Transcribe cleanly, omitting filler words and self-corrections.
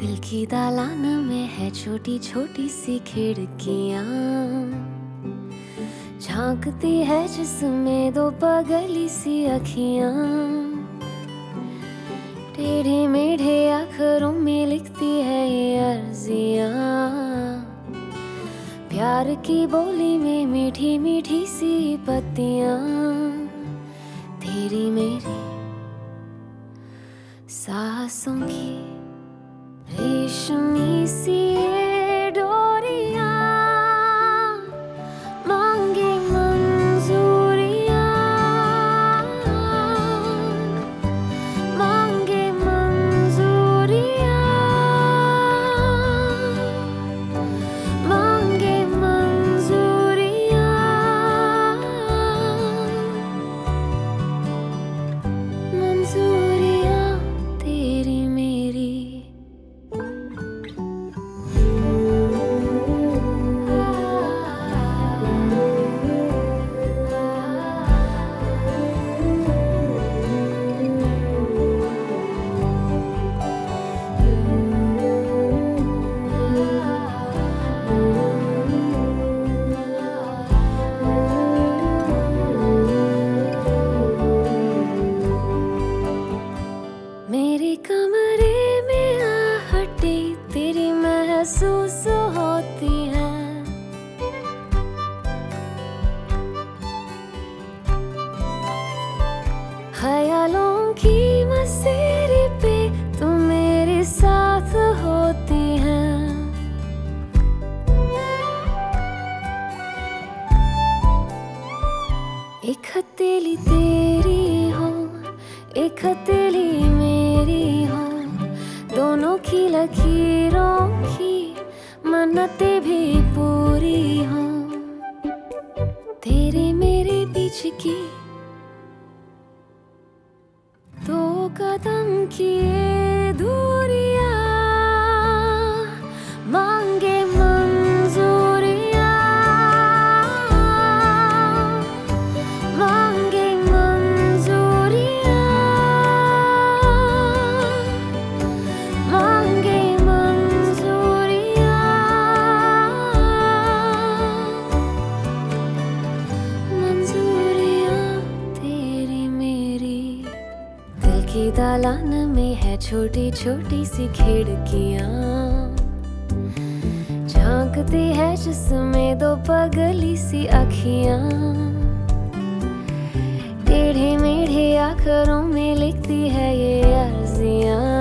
दिल की दालान में है छोटी छोटी सी खिड़कियाँ, झांकती है जिसमें दो पगली सी अखियाँ। टेढ़े मेढ़े अक्षरों में लिखती है ये अर्जियाँ, प्यार की बोली में मीठी मीठी सी पत्तियाँ। तेरी मेरी सांसों की रेशमी सी ये डोरियां, मांगे मंजूरियां, मांगे मंजूरियां, मांगे मंजूरियां, मंजूरियां तेरी मेरी। मेरे कमरे में आहटे तेरी महसूस होती है, ख्यालों की मस्ती पे तुम मेरे साथ होती है। एक हथेली तेरी हो, एक हथेली मेरी हो, दोनों की लकीरों की मन्नतें भी पूरी हो। तेरे मेरे बीच की दो कदम की ये दूरियां, मांगे मंजूरियां, मांगे मंजूरियां, मांगे मंजूरियां, मंजूरियां तेरी मेरी। दिल की दालान में है छोटी छोटी सी खिड़कियाँ, झांकती है जिसमें दो पगली सी अखियाँ। टेढ़े मेढ़े अक्षरों में लिखती है ये अर्जियाँ,